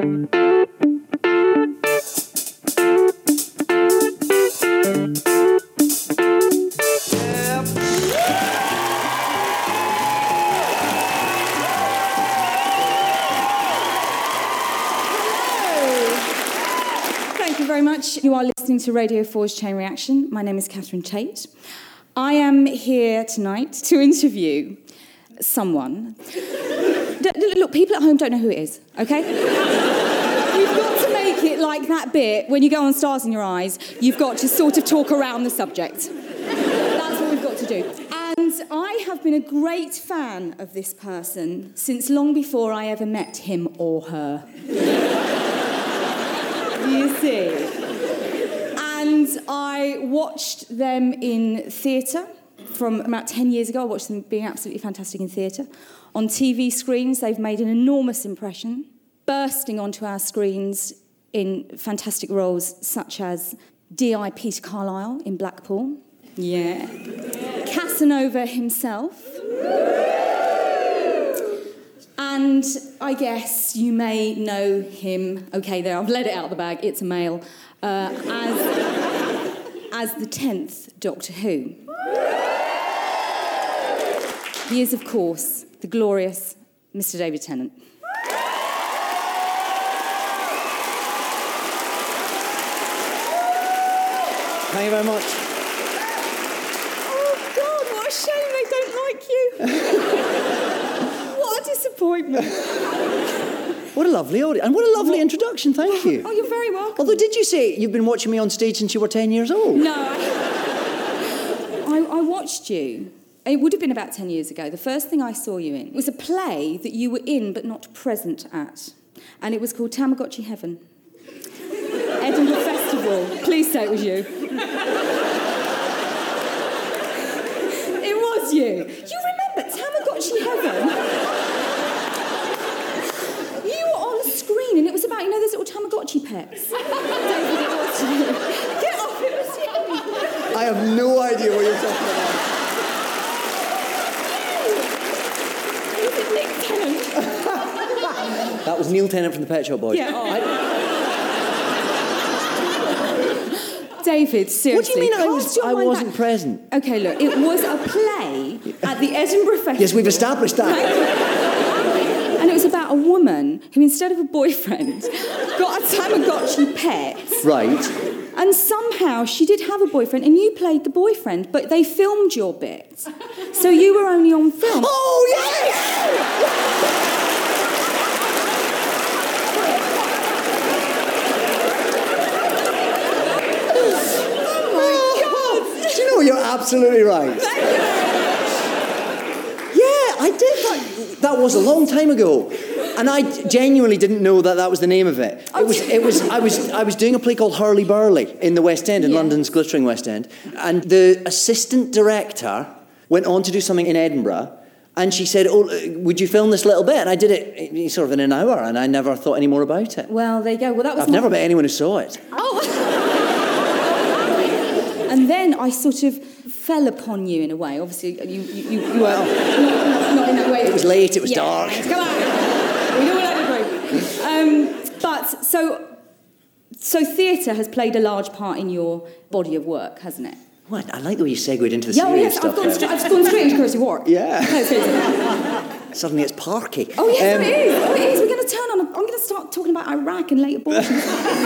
You are listening to Radio 4's Chain Reaction. My name is Catherine Tate. I am here tonight to interview someone. Look, people at home don't know who it is, okay? You've got to make it like that bit when you go on Stars in Your Eyes. You've got to sort of talk around the subject. That's what we've got to do. And I have been a great fan of this person since long before I ever met him or her. You see? And I watched them in theatre from about 10 years ago. I watched them being absolutely fantastic in theatre. On TV screens, they've made an enormous impression, bursting onto our screens in fantastic roles such as D.I. Peter Carlisle in Blackpool. Yeah. Casanova himself. And I guess you may know him, okay, there, I've let it out of the bag, it's a male, as the 10th Doctor Who. He is, of course, the glorious Mr. David Tennant. Thank you very much. Oh, God, what a shame they don't like you. What a disappointment. What a lovely audience. And what a lovely introduction, thank you. Oh, you're very welcome. Although, did you say you've been watching me on stage since you were 10 years old? No, I watched you. It would have been about 10 years ago. The first thing I saw you in was a play that you were in but not present at. And it was called Tamagotchi Heaven. Edinburgh Festival. Please say it was you. It was you. You remember Tamagotchi Heaven? You were on screen and it was about, those little Tamagotchi pets. David, it was you. Get off, it was you. I have no idea what you're talking about. Nick Tennant. That was Neil Tennant from the Pet Shop Boys. Yeah. David, seriously. What do you mean I wasn't present? Okay, look, it was a play at the Edinburgh Festival. Yes, we've established that. And it was about a woman who, instead of a boyfriend, got a Tamagotchi pet. Right. And somehow she did have a boyfriend, and you played the boyfriend, but they filmed your bit. So you were only on film. Oh, yes! You're absolutely right. Thank you very much. Yeah, I did that. That was a long time ago, and I genuinely didn't know that was the name of it. I was doing a play called Hurly Burly in the West End, in London's glittering West End, and the assistant director went on to do something in Edinburgh, and she said, "Oh, would you film this little bit?" And I did it sort of in an hour, and I never thought any more about it. Well, there you go. Well, that was. I've never met anyone who saw it. Oh. And then I sort of fell upon you in a way. Obviously, you were not in that way. It was late, it was dark. Come on. We don't want to But, so theatre has played a large part in your body of work, hasn't it? What? I like the way you segued into the serious stuff. I've gone straight into Kirsty Wark. Yeah. Suddenly it's parky. Oh, yes, it is. Oh, it is. We're going to turn on... I'm going to start talking about Iraq and late abortion.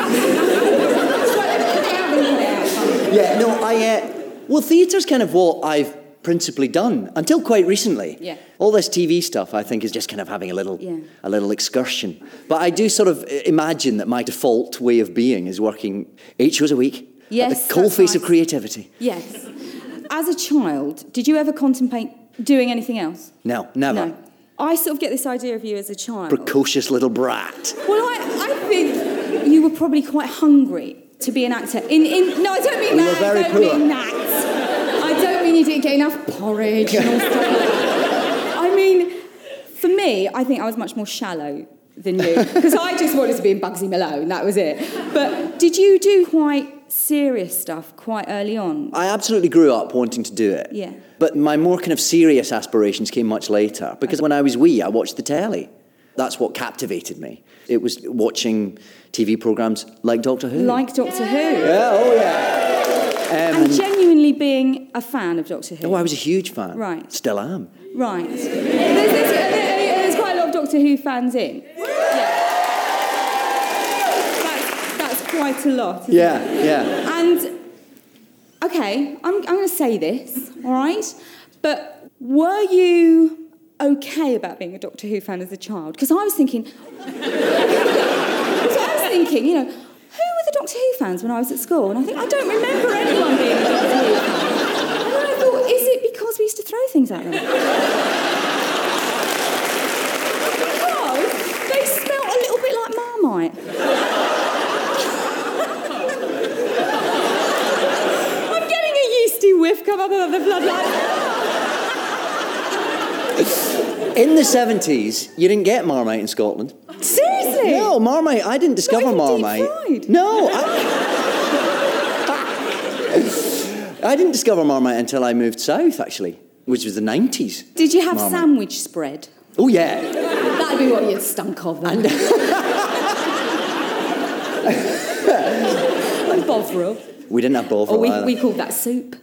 Yeah, no, well, theatre's kind of what I've principally done until quite recently. Yeah. All this TV stuff, I think, is just kind of having a little excursion. But I do sort of imagine that my default way of being is working 8 shows a week at the coalface of creativity. Yes. As a child, did you ever contemplate doing anything else? No, never. No. I sort of get this idea of you as a child. Precocious little brat. Well, I think you were probably quite hungry to be an actor. No, I don't mean that. I don't mean you didn't get enough porridge and all stuff like that. I mean, for me, I think I was much more shallow than you, because I just wanted to be in Bugsy Malone, that was it. But did you do quite serious stuff quite early on? I absolutely grew up wanting to do it. Yeah. But my more kind of serious aspirations came much later, because when I was wee, I watched the telly. That's what captivated me. It was watching TV programmes like Doctor Who. Like Doctor Who. Yeah, oh yeah. And genuinely being a fan of Doctor Who. Oh, I was a huge fan. Right. Still am. Right. There's quite a lot of Doctor Who fans in. Yeah. That's quite a lot, isn't it? Yeah. And, okay, I'm going to say this, all right? But were you okay about being a Doctor Who fan as a child? Because I was thinking, you know, who were the Doctor Who fans when I was at school? And I don't remember anyone being a Doctor Who fan. And then I thought, is it because we used to throw things at them? Because they smelt a little bit like Marmite. I'm getting a yeasty whiff come up above the floodlights. In the 70s, you didn't get Marmite in Scotland. Seriously? No, Marmite. I didn't discover Marmite. Deep-fried? No. I didn't discover Marmite until I moved south, actually, which was the 90s. Did you have Marmite. sandwich spread? Oh, yeah. That'd be what you'd stunk of then. And Bovril. We didn't have Bovril either. We called that soup.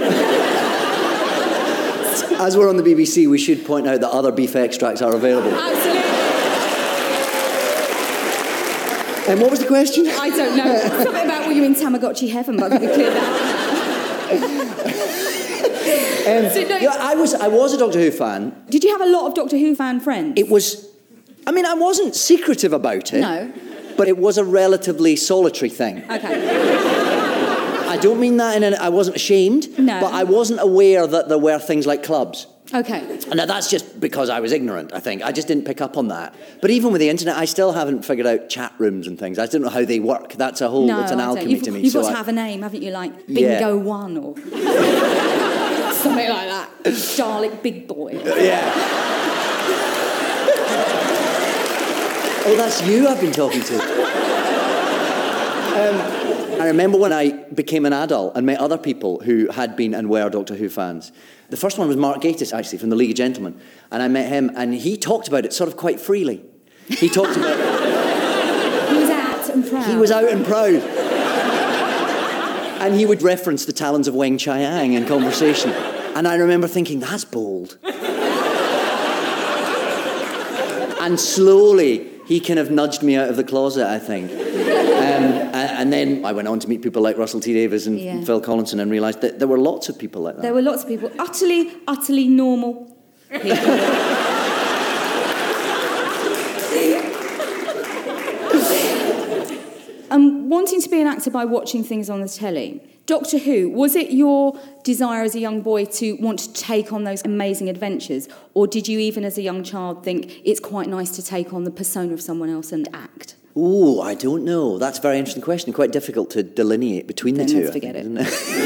As we're on the BBC, we should point out that other beef extracts are available. Absolutely. And what was the question? I don't know. Something about were you in Tamagotchi heaven, but I think we cleared that. I was a Doctor Who fan. Did you have a lot of Doctor Who fan friends? It was... I mean, I wasn't secretive about it. No. But it was a relatively solitary thing. Okay. I don't mean that I wasn't ashamed, No. but I wasn't aware that there were things like clubs. Okay. Now, that's just because I was ignorant, I think. I just didn't pick up on that. But even with the internet, I still haven't figured out chat rooms and things. I don't know how they work. That's a whole... it's an alchemy to me. You've got to have a name, haven't you? Like Bingo One or something like that. Dalek Big Boy. Yeah. Oh, that's you I've been talking to. I remember when I became an adult and met other people who had been and were Doctor Who fans. The first one was Mark Gatiss, actually, from the League of Gentlemen. And I met him, and he talked about it sort of quite freely. He talked about... He was out and proud. He was out and proud. And he would reference the talons of Weng Chiang in conversation. And I remember thinking, that's bold. And slowly, he kind of nudged me out of the closet, I think. And then I went on to meet people like Russell T Davies and Phil Collinson and realised that there were lots of people like that. There were lots of people, utterly normal people. Wanting to be an actor by watching things on the telly. Doctor Who, was it your desire as a young boy to want to take on those amazing adventures? Or did you, even as a young child, think it's quite nice to take on the persona of someone else and act? Ooh, I don't know. That's a very interesting question. Quite difficult to delineate between the two. Let's forget it.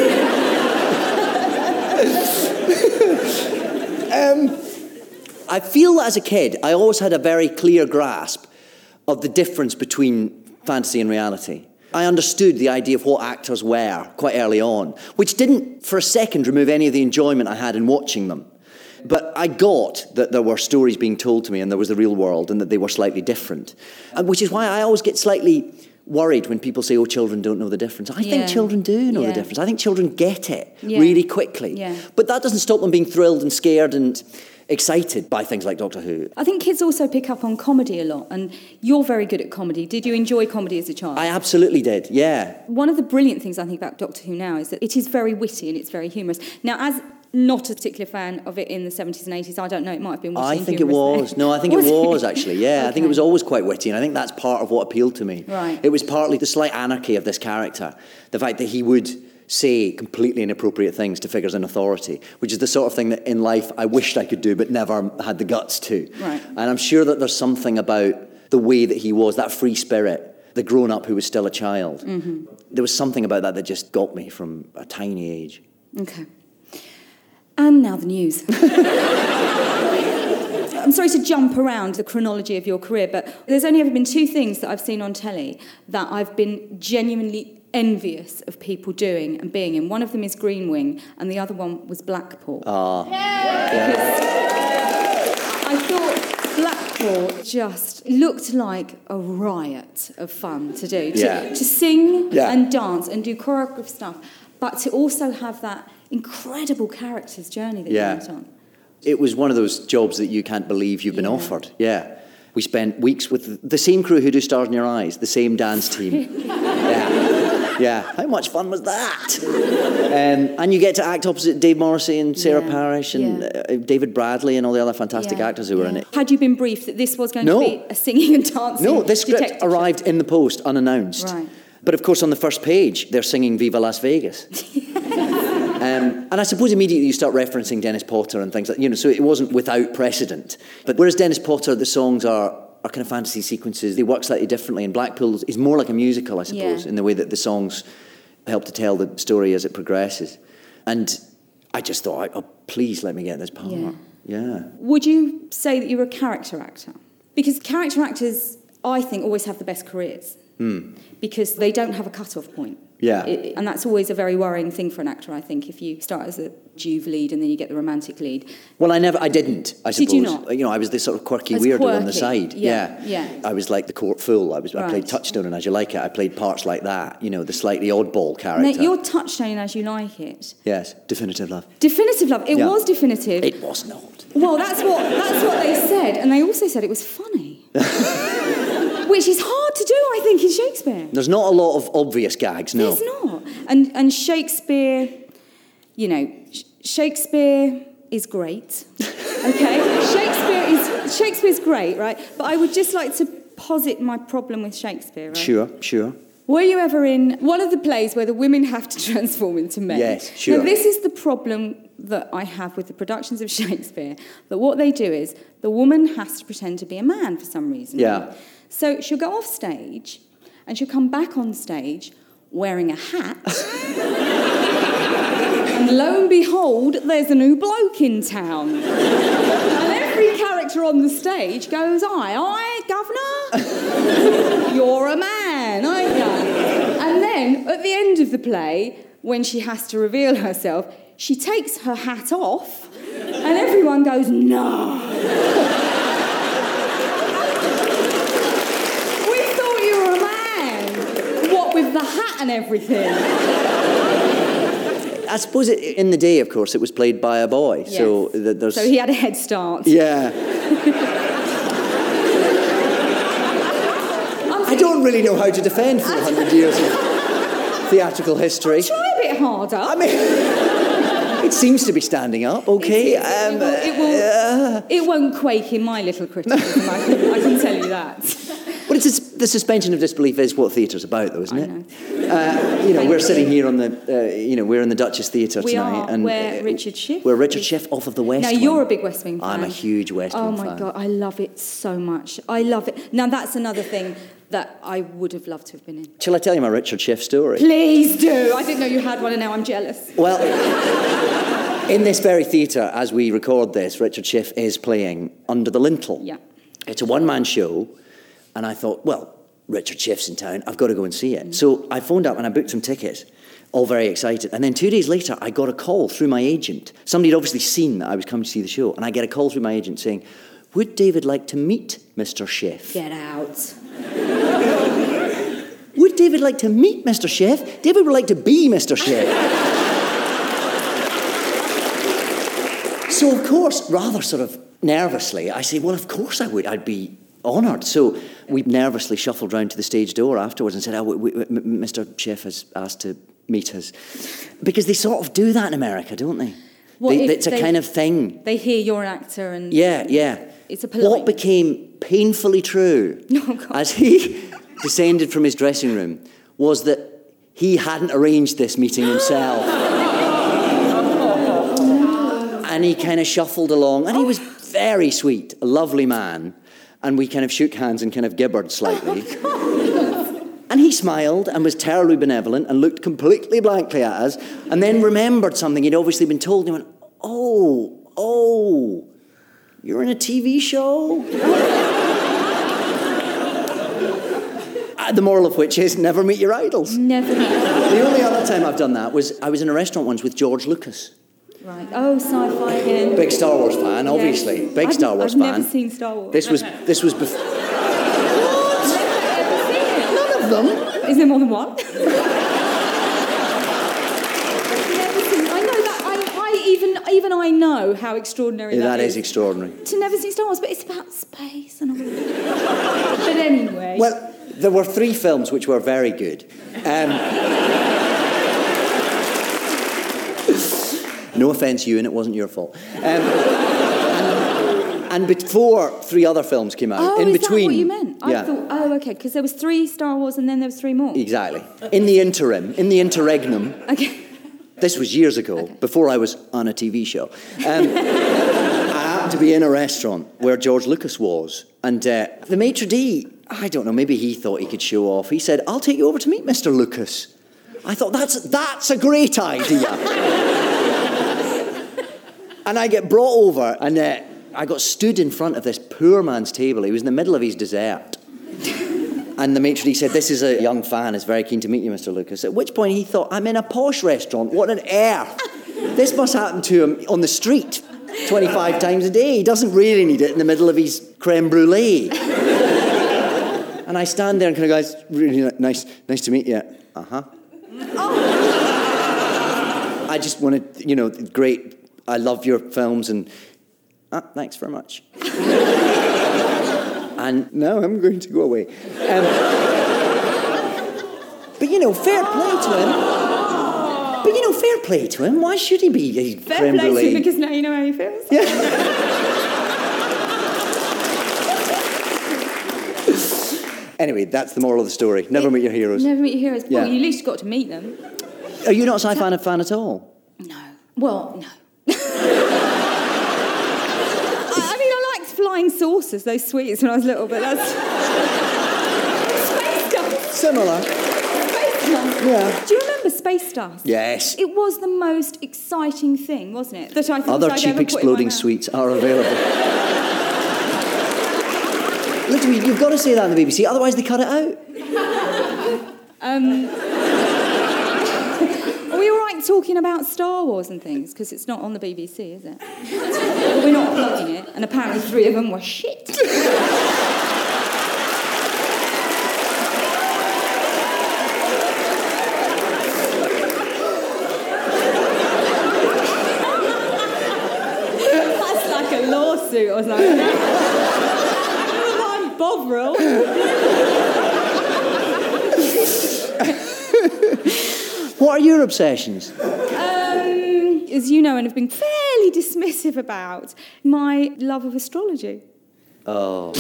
I feel that as a kid, I always had a very clear grasp of the difference between fantasy and reality. I understood the idea of what actors were quite early on, which didn't for a second remove any of the enjoyment I had in watching them. But I got that there were stories being told to me and there was the real world and that they were slightly different. Which is why I always get slightly worried when people say, oh, children don't know the difference. I think children do know the difference. I think children get it really quickly. Yeah. But that doesn't stop them being thrilled and scared and excited by things like Doctor Who. I think kids also pick up on comedy a lot, and you're very good at comedy. Did you enjoy comedy as a child? I absolutely did, yeah. One of the brilliant things I think about Doctor Who now is that it is very witty and it's very humorous. Now, as not a particular fan of it in the 70s and 80s, I don't know, it might have been witty and humorous. I think it was. No, I think it was, actually, yeah. Okay. I think it was always quite witty, and I think that's part of what appealed to me. Right. It was partly the slight anarchy of this character, the fact that he would say completely inappropriate things to figures in authority, which is the sort of thing that in life I wished I could do but never had the guts to. Right. And I'm sure that there's something about the way that he was, that free spirit, the grown-up who was still a child. Mm-hmm. There was something about that just got me from a tiny age. Okay. And now the news. I'm sorry to jump around the chronology of your career, but there's only ever been two things that I've seen on telly that I've been genuinely envious of people doing and being in. One of them is Green Wing, and the other one was Blackpool. Ah. Because I thought people just looked like a riot of fun to do. Yeah. To sing Yeah. and dance and do choreographed stuff, but to also have that incredible character's journey that you went on. It was one of those jobs that you can't believe you've been offered. Yeah. We spent weeks with the same crew who do Stars in Your Eyes, the same dance team. Yeah. How much fun was that? And you get to act opposite Dave Morrissey and Sarah Parish and David Bradley and all the other fantastic actors who were in it. Had you been briefed that this was going to be a singing and dancing No, this script detective arrived in the post unannounced. Right. But of course on the first page they're singing Viva Las Vegas. And I suppose immediately you start referencing Dennis Potter and things like, so it wasn't without precedent. But whereas Dennis Potter, the songs are kind of fantasy sequences, they work slightly differently, and Blackpool is more like a musical, I suppose, in the way that the songs help to tell the story as it progresses. And I just thought, oh, please let me get this part. Yeah. Would you say that you're a character actor? Because character actors, I think, always have the best careers. Because they don't have a cut-off point. Yeah. And that's always a very worrying thing for an actor, I think, if you start as a Juve lead and then you get the romantic lead. Well, I didn't, I suppose. Did you not? I was this sort of quirky As weirdo quirky. on the side. Yeah. I was like the court fool. I played Touchstone and As You Like It. I played parts like that, the slightly oddball character. Now, your Touchstone and As You Like It. Yes, Definitive Love. Definitive Love. It was definitive. It was not. Well, that's what they said. And they also said it was funny. Which is hard to do, I think, in Shakespeare. There's not a lot of obvious gags, no. There's not. And Shakespeare, Shakespeare is great. Okay? Shakespeare's great, right? But I would just like to posit my problem with Shakespeare, right? Sure. Were you ever in one of the plays where the women have to transform into men? Yes, sure. Now, this is the problem that I have with the productions of Shakespeare, that what they do is the woman has to pretend to be a man for some reason. Yeah. Right? So she'll go off stage and she'll come back on stage wearing a hat. And lo and behold, there's a new bloke in town. And every character on the stage goes, aye, governor, you're a man, aren't you? And then, at the end of the play, when she has to reveal herself, she takes her hat off, and everyone goes, no. We thought you were a man. What, with the hat and everything? I suppose in the day, of course, it was played by a boy. Yes. So he had a head start. Yeah. I don't really know how to defend 400 years of theatrical history. Try a bit harder. I mean, it seems to be standing up, okay? It won't quake in my little criticism, I can tell you that. But the suspension of disbelief is what theatre's about, though, isn't it? We're sitting here on the, we're in the Duchess Theatre tonight. And we're Richard Schiff. We're Richard Schiff off of the West Now, Wing. you're a big West Wing fan. I'm a huge West Wing fan. Oh, my God, I love it so much. I love it. Now, that's another thing that I would have loved to have been in. Shall I tell you my Richard Schiff story? Please do. I didn't know you had one, and now I'm jealous. Well, in this very theatre, as we record this, Richard Schiff is playing Under the Lintel. Yeah. It's a one-man show, and I thought, well, Richard Schiff's in town, I've got to go and see it. So I phoned up and I booked some tickets, all very excited. And then 2 days later, I got a call through my agent. Somebody had obviously seen that I was coming to see the show, and I get a call through my agent saying, would David like to meet Mr. Schiff? Get out. Would David like to meet Mr. Schiff? David would like to be Mr. Schiff. So, of course, rather sort of nervously, I say, well, of course I would. I'd be honoured. So we nervously shuffled round to the stage door afterwards and said, Mr. Schiff has asked to meet us. Because they sort of do that in America, don't they? It's a kind of thing. They hear you're an actor and... Yeah. It's a polite... What became painfully true as he descended from his dressing room was that he hadn't arranged this meeting himself. And he kind of shuffled along, and he was very sweet, a lovely man. And we kind of shook hands and kind of gibbered slightly. And he smiled and was terribly benevolent and looked completely blankly at us, and then remembered something he'd obviously been told, and he went, oh, you're in a TV show? The moral of which is never meet your idols. Never meet your idols. The only other time I've done that was I was in a restaurant once with George Lucas. Right. Oh, sci-fi again. Big Star Wars fan, obviously. Yes. Big Star Wars fan. I've never seen Star Wars. This was before. None of them. Is there more than one? Never seen. I know that. Even I know how extraordinary that is. That is extraordinary. To never see Star Wars, but it's about space and all that. But anyway. Well, there were 3 films which were very good. No offence, Ewan, it wasn't your fault. And before 3 other films came out, oh, in is between. That what you meant? Yeah. I thought, oh, okay, because there was 3 Star Wars and then there was 3 more. Exactly. In the interim, in the interregnum. Okay. This was years ago, before I was on a TV show. I happened to be in a restaurant where George Lucas was, and the maitre d', I don't know, maybe he thought he could show off. He said, "I'll take you over to meet Mr. Lucas." I thought, that's a great idea. And I get brought over, and I got stood in front of this poor man's table. He was in the middle of his dessert. And the maitre d' said, "This is a young fan, is very keen to meet you, Mr. Lucas." At which point he thought, I'm in a posh restaurant, what on earth? This must happen to him on the street 25 times a day. He doesn't really need it in the middle of his creme brulee. And I stand there and kind of go, "It's really nice to meet you." Uh-huh. Oh. I just wanted, great, I love your films, and thanks very much. And now I'm going to go away. But, fair play to him. But, fair play to him. Why should he be a fair creme play brulee? to him because now you know how he feels. Yeah. Anyway, that's the moral of the story. Never meet your heroes. Never meet your heroes. Well, Yeah. you at least got to meet them. Are you not a sci-fi fan at all? No. Well, no. I liked flying saucers, those sweets, when I was little, but that's... Space Dust. Similar. Space Dust. Yeah. Do you remember Space Dust? Yes. It was the most exciting thing, wasn't it? That I thought Other I'd cheap ever put in my exploding mouth. sweets are available. Look to me, you've got to say that on the BBC, otherwise they cut it out. Are we all right talking about Star Wars and things? Because it's not on the BBC, is it? Well, we're not plugging it, and apparently 3 of them were shit. That's like a lawsuit or something. I'm Bovril. What are your obsessions? As you know, and have been fairly dismissive about, my love of astrology. Oh.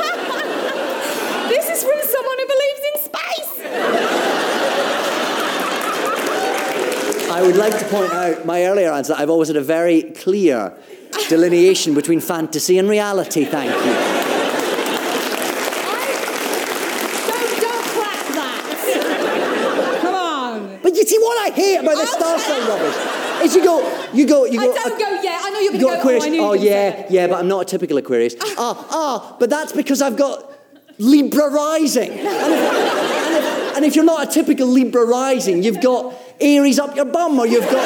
This is from someone who believes in space. I would like to point out my earlier answer. I've always had a very clear delineation between fantasy and reality, thank you. Don't crack that. Come on. But you see what I hate about this star sign rubbish is you go. I don't go, yeah, I know you're going to go, Aquarius. I knew you were Oh, gonna say yeah, that. yeah, but I'm not a typical Aquarius. But that's because I've got Libra rising. And if you're not a typical Libra rising, you've got Aries up your bum, or you've got...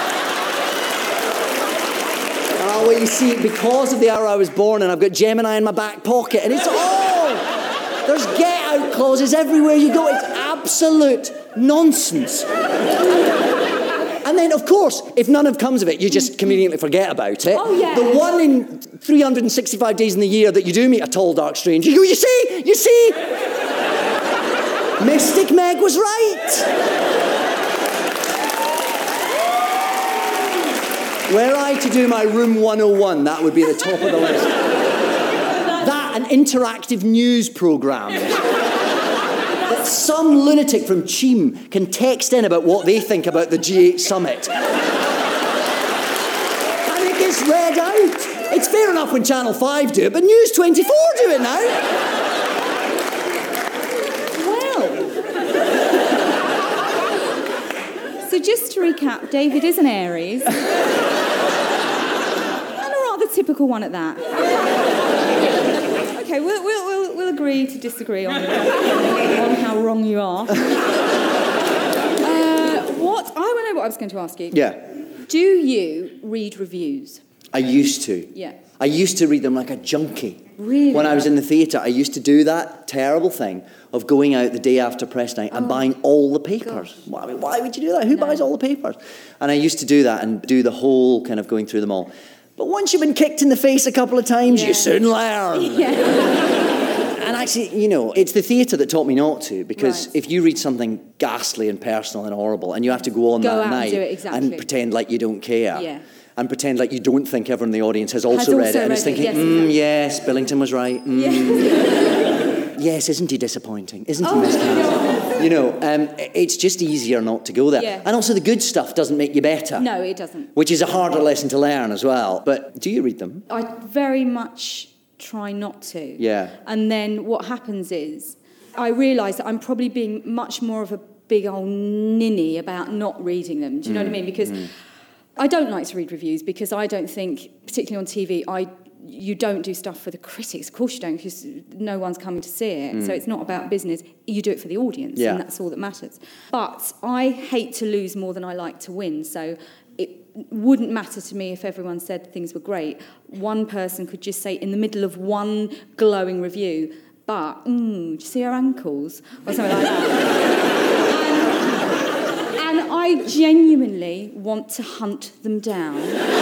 Oh, well, you see, because of the hour I was born, and I've got Gemini in my back pocket, and it's all... There's get-out clauses everywhere you go. It's absolute nonsense. And then, of course, if none of comes of it, you just conveniently forget about it. Oh, yeah. The one in 365 days in the year that you do meet a tall, dark stranger, you go, you see? Mystic Meg was right. Were I to do my Room 101, that would be the top of the list. That, an interactive news programme. That some lunatic from Cheam can text in about what they think about the G8 summit. And it gets read out. It's fair enough when Channel 5 do it, but News 24 do it now. So just to recap, David is an Aries. And a rather typical one at that. Okay, we'll agree to disagree on how wrong you are. I want to know what I was going to ask you. Yeah. Do you read reviews? I used to. Yeah. I used to read them like a junkie. Really? When I was in the theatre, I used to do that terrible thing of going out the day after press night and buying all the papers. Why would you do that? Who buys all the papers? And I used to do that and do the whole kind of going through them all. But once you've been kicked in the face a couple of times, you soon learn. Yeah. And actually, it's the theatre that taught me not to, because if you read something ghastly and personal and horrible and you have to go on that night and pretend like you don't care, and pretend like you don't think everyone in the audience has also read it and is thinking, yes, Billington was right. Yes, isn't he disappointing? Isn't he miscast? It's just easier not to go there. Yeah. And also the good stuff doesn't make you better. No, it doesn't. Which is a harder lesson to learn as well. But do you read them? I very much try not to. Yeah. And then what happens is I realise that I'm probably being much more of a big old ninny about not reading them. Do you know what I mean? Because I don't like to read reviews because I don't think, particularly on TV, you don't do stuff for the critics. Of course you don't, because no one's coming to see it. So it's not about business. You do it for the audience, and that's all that matters. But I hate to lose more than I like to win. So it wouldn't matter to me if everyone said things were great. One person could just say, in the middle of one glowing review, but, do you see her ankles? Or something like that. And I genuinely want to hunt them down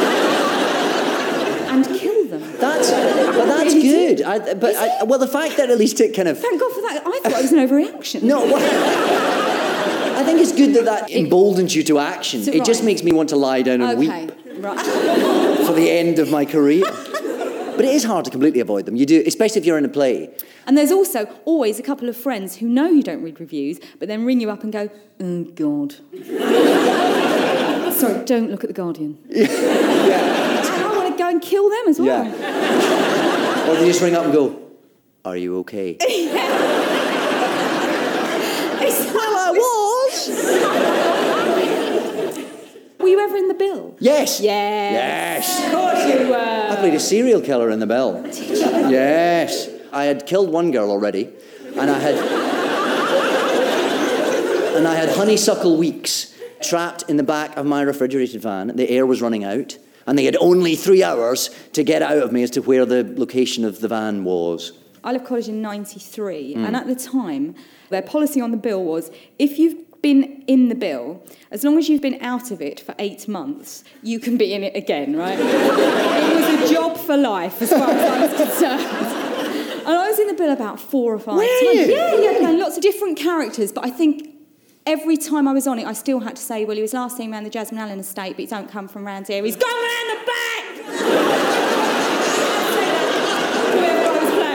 and kill them. That's good. Well, the fact that at least it kind of... Thank God for that. I thought it was an overreaction. No, I think it's good that emboldens you to action. It just makes me want to lie down and weep for the end of my career. But it is hard to completely avoid them. You do, especially if you're in a play. And there's also always a couple of friends who know you don't read reviews, but then ring you up and go, oh, God. Sorry, don't look at The Guardian. And I want to go and kill them as well. Yeah. Or they just ring up and go, are you okay? Well, I was. Were you ever in The Bill? Yes. Yes. Of course you were. I played a serial killer in The Bill. Did you? Yes. I had killed one girl already, and I had honeysuckle weeks trapped in the back of my refrigerated van. The air was running out, and they had only 3 hours to get out of me as to where the location of the van was. I left college in 93, and at the time, their policy on The Bill was, if you've been in The Bill, as long as you've been out of it for 8 months, you can be in it again, right? It was a job for life, as far as I was concerned. And I was in The Bill about 4 or 5 times. Yeah, playing lots of different characters, but I think every time I was on it, I still had to say, well, he was last seen around the Jasmine Allen estate, but he don't come from round here. He's gone round the back! Whoever I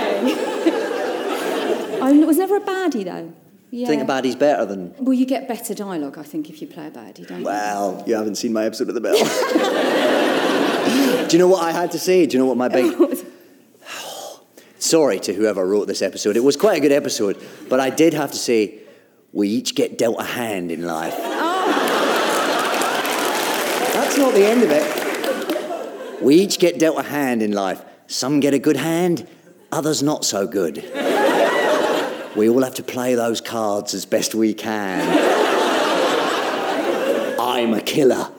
was playing. I was never a baddie, though. Yeah. Do you think a baddie's better than... Well, you get better dialogue, I think, if you play a baddie, don't you? Well, you haven't seen my episode of The Bill. Do you know what I had to say? Do you know what my big... Sorry to whoever wrote this episode. It was quite a good episode, but I did have to say, we each get dealt a hand in life. Oh. That's not the end of it. We each get dealt a hand in life. Some get a good hand, others not so good. We all have to play those cards as best we can. I'm a killer.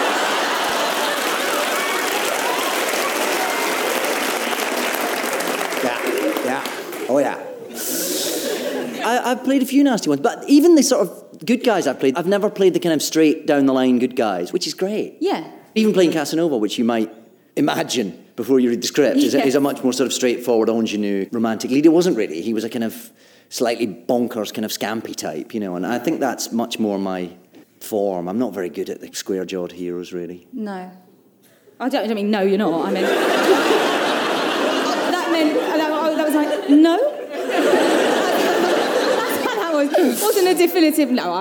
Oh, yeah. I've played a few nasty ones, but even the sort of good guys I've never played the kind of straight down the line good guys, which is great. Yeah. Even playing Casanova, which you might imagine before you read the script, is a much more sort of straightforward, ingenue, romantic lead. It wasn't really. He was a kind of slightly bonkers, kind of scampy type, and I think that's much more my form. I'm not very good at the square-jawed heroes, really. No. I don't mean no, you're not. I mean... that was like, no? That wasn't a definitive no.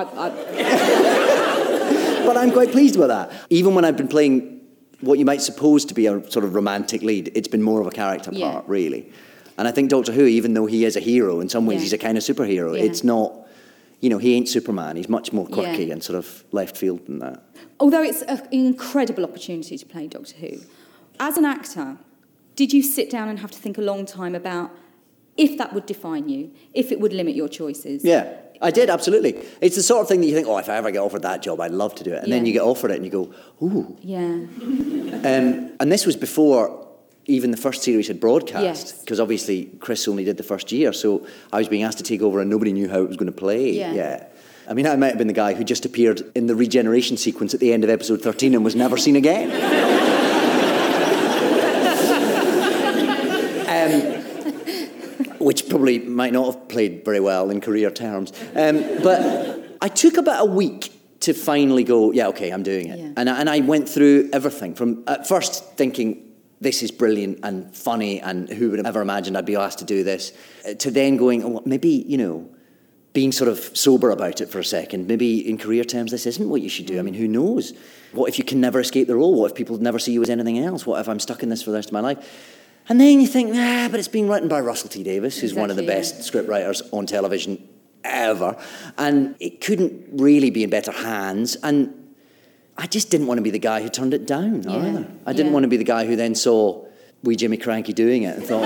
But I'm quite pleased with that. Even when I've been playing what you might suppose to be a sort of romantic lead, it's been more of a character part, really. And I think Doctor Who, even though he is a hero, in some ways he's a kind of superhero, it's not, he ain't Superman. He's much more quirky and sort of left field than that. Although it's an incredible opportunity to play Doctor Who, as an actor, did you sit down and have to think a long time about if that would define you, if it would limit your choices? Yeah. I did, absolutely. It's the sort of thing that you think, if I ever get offered that job, I'd love to do it. And then you get offered it and you go, ooh. Yeah. And this was before even the first series had broadcast, because obviously Chris only did the first year, so I was being asked to take over and nobody knew how it was going to play. Yeah. I mean, I might have been the guy who just appeared in the regeneration sequence at the end of episode 13 and was never seen again. Which probably might not have played very well in career terms. But I took about a week to finally go, yeah, okay, I'm doing it. Yeah. And I went through everything from at first thinking, this is brilliant and funny, and who would have ever imagined I'd be asked to do this, to then going, maybe, being sort of sober about it for a second. Maybe in career terms, this isn't what you should do. I mean, who knows? What if you can never escape the role? What if people never see you as anything else? What if I'm stuck in this for the rest of my life? And then you think, but it's being written by Russell T Davies, who's one of the best script writers on television ever. And it couldn't really be in better hands. And I just didn't want to be the guy who turned it down either. I didn't want to be the guy who then saw wee Jimmy Cranky doing it and thought,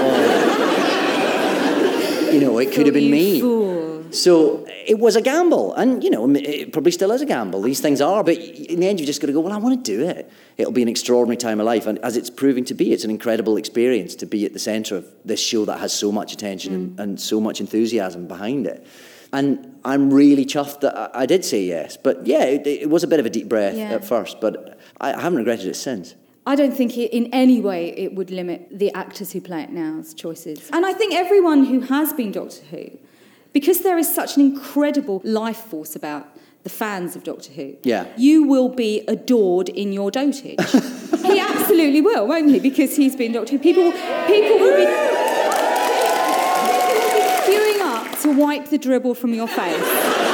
it could have been me. Fool. So it was a gamble. And, it probably still is a gamble. These things are. But in the end, you've just got to go, I want to do it. It'll be an extraordinary time of life. And as it's proving to be, it's an incredible experience to be at the centre of this show that has so much attention and so much enthusiasm behind it. And I'm really chuffed that I did say yes. But yeah, it was a bit of a deep breath at first, but I haven't regretted it since. I don't think in any way it would limit the actors who play it now's choices. And I think everyone who has been Doctor Who, because there is such an incredible life force about the fans of Doctor Who, you will be adored in your dotage. He absolutely will, won't he? Because he's been Doctor Who. People will be queuing up to wipe the dribble from your face.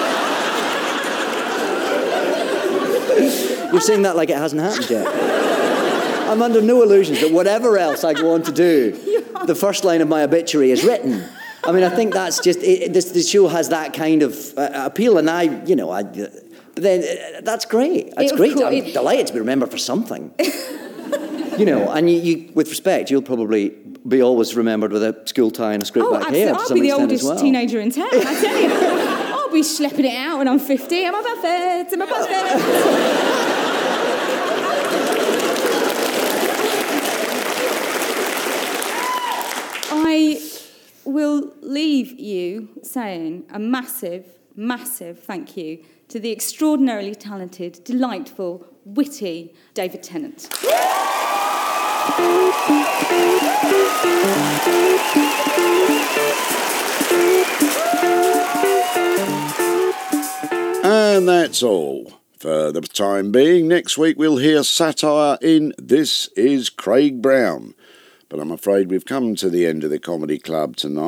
You're saying that like it hasn't happened yet. I'm under no illusions that whatever else I go on to do, the first line of my obituary is written. I mean, I think that's just the show has that kind of appeal, and but then that's great. It's great. I'm delighted to be remembered for something. And you, with respect, you'll probably be always remembered with a school tie and a script back hair. I'll be the oldest teenager in town. I tell you, I'll be schlepping it out when I'm 50. I'm about 30. I'm about 30. I will leave you saying a massive, massive thank you to the extraordinarily talented, delightful, witty David Tennant. And that's all. For the time being, next week we'll hear satire in This Is Craig Brown. But I'm afraid we've come to the end of the Comedy Club tonight.